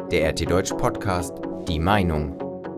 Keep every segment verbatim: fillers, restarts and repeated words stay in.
Der R T Deutsch Podcast Die Meinung.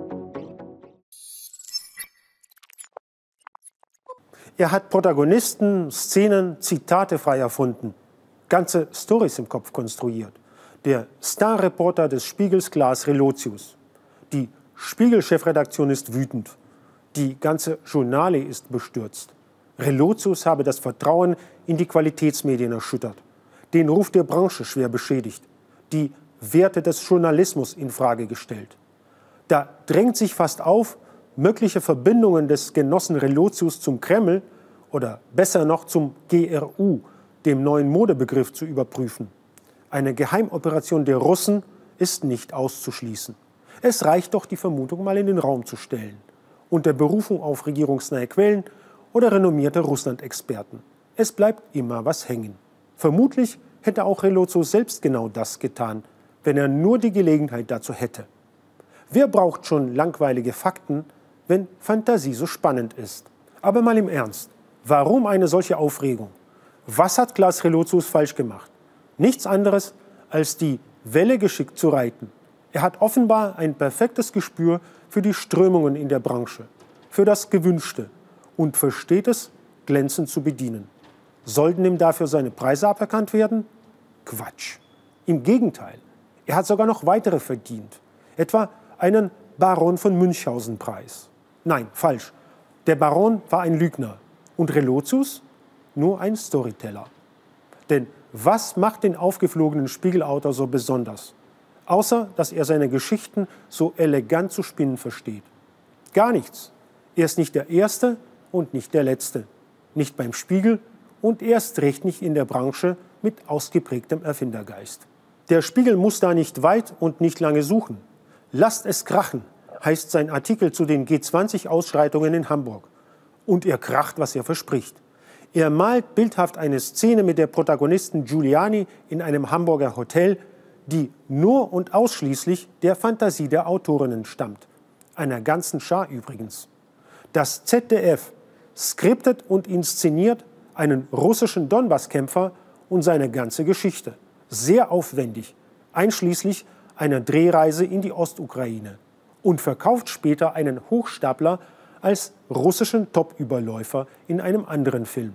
Er hat Protagonisten, Szenen, Zitate frei erfunden, ganze Storys im Kopf konstruiert. Der Starreporter des Spiegels, Klaas Relotius. Die Spiegel-Chefredaktion ist wütend. Die ganze Journale ist bestürzt. Relotius habe das Vertrauen in die Qualitätsmedien erschüttert, den Ruf der Branche schwer beschädigt, die Werte des Journalismus infrage gestellt. Da drängt sich fast auf, mögliche Verbindungen des Genossen Relotius zum Kreml oder besser noch zum G R U, dem neuen Modebegriff, zu überprüfen. Eine Geheimoperation der Russen ist nicht auszuschließen. Es reicht doch, die Vermutung mal in den Raum zu stellen, unter Berufung auf regierungsnahe Quellen oder renommierte Russland-Experten. Es bleibt immer was hängen. Vermutlich hätte auch Relotius selbst genau das getan, wenn er nur die Gelegenheit dazu hätte. Wer braucht schon langweilige Fakten, wenn Fantasie so spannend ist? Aber mal im Ernst, warum eine solche Aufregung? Was hat Klaas Relotius falsch gemacht? Nichts anderes, als die Welle geschickt zu reiten. Er hat offenbar ein perfektes Gespür für die Strömungen in der Branche, für das Gewünschte und versteht es, glänzend zu bedienen. Sollten ihm dafür seine Preise aberkannt werden? Quatsch. Im Gegenteil, er hat sogar noch weitere verdient. Etwa einen Baron von Münchhausen-Preis. Nein, falsch. Der Baron war ein Lügner und Relotius nur ein Storyteller. Denn was macht den aufgeflogenen Spiegelautor so besonders? Außer, dass er seine Geschichten so elegant zu spinnen versteht. Gar nichts. Er ist nicht der Erste und nicht der Letzte. Nicht beim Spiegel und erst recht nicht in der Branche mit ausgeprägtem Erfindergeist. Der Spiegel muss da nicht weit und nicht lange suchen. Lasst es krachen, heißt sein Artikel zu den G zwanzig-Ausschreitungen in Hamburg. Und er kracht, was er verspricht. Er malt bildhaft eine Szene mit der Protagonistin Giuliani in einem Hamburger Hotel, die nur und ausschließlich der Fantasie der Autorinnen stammt. Einer ganzen Schar übrigens. Das Z D F skriptet und inszeniert einen russischen Donbasskämpfer und seine ganze Geschichte. Sehr aufwendig, einschließlich einer Drehreise in die Ostukraine. Und verkauft später einen Hochstapler als russischen Top-Überläufer in einem anderen Film.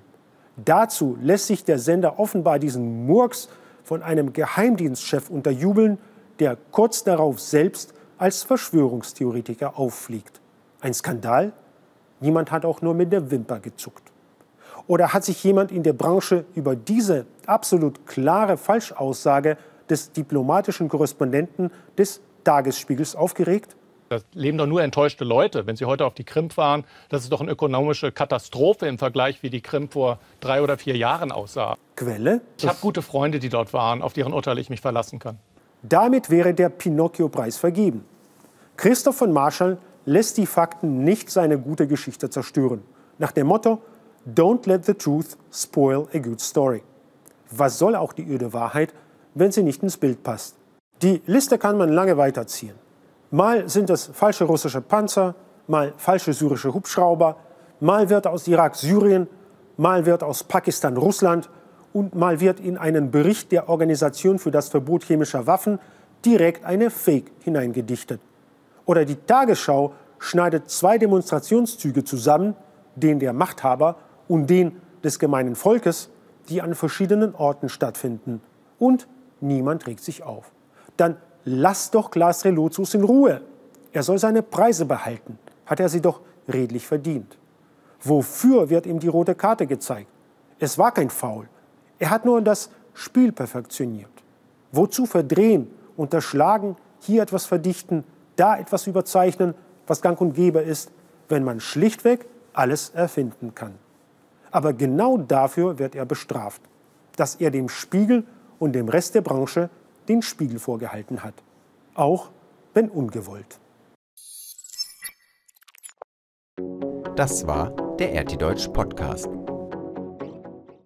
Dazu lässt sich der Sender offenbar diesen Murks von einem Geheimdienstchef unterjubeln, der kurz darauf selbst als Verschwörungstheoretiker auffliegt. Ein Skandal? Niemand hat auch nur mit der Wimper gezuckt. Oder hat sich jemand in der Branche über diese absolut klare Falschaussage des diplomatischen Korrespondenten des Tagesspiegels aufgeregt? Da leben doch nur enttäuschte Leute. Wenn Sie heute auf die Krim fahren, das ist doch eine ökonomische Katastrophe im Vergleich, wie die Krim vor drei oder vier Jahren aussah. Quelle? Ich habe gute Freunde, die dort waren, auf deren Urteil ich mich verlassen kann. Damit wäre der Pinocchio-Preis vergeben. Christoph von Marschall lässt die Fakten nicht seine gute Geschichte zerstören. Nach dem Motto, don't let the truth spoil a good story. Was soll auch die öde Wahrheit, wenn sie nicht ins Bild passt? Die Liste kann man lange weiterziehen. Mal sind es falsche russische Panzer, mal falsche syrische Hubschrauber, mal wird aus Irak Syrien, mal wird aus Pakistan Russland und mal wird in einen Bericht der Organisation für das Verbot chemischer Waffen direkt eine Fake hineingedichtet. Oder die Tagesschau schneidet zwei Demonstrationszüge zusammen, den der Machthaber und den des gemeinen Volkes, die an verschiedenen Orten stattfinden. Und niemand regt sich auf. Dann lasst doch Klaas Relotius in Ruhe. Er soll seine Preise behalten. Hat er sie doch redlich verdient. Wofür wird ihm die rote Karte gezeigt? Es war kein Foul. Er hat nur das Spiel perfektioniert. Wozu verdrehen, unterschlagen, hier etwas verdichten, da etwas überzeichnen, was gang und gäbe ist, wenn man schlichtweg alles erfinden kann. Aber genau dafür wird er bestraft, dass er dem Spiegel und dem Rest der Branche den Spiegel vorgehalten hat. Auch wenn ungewollt. Das war der R T Deutsch Podcast.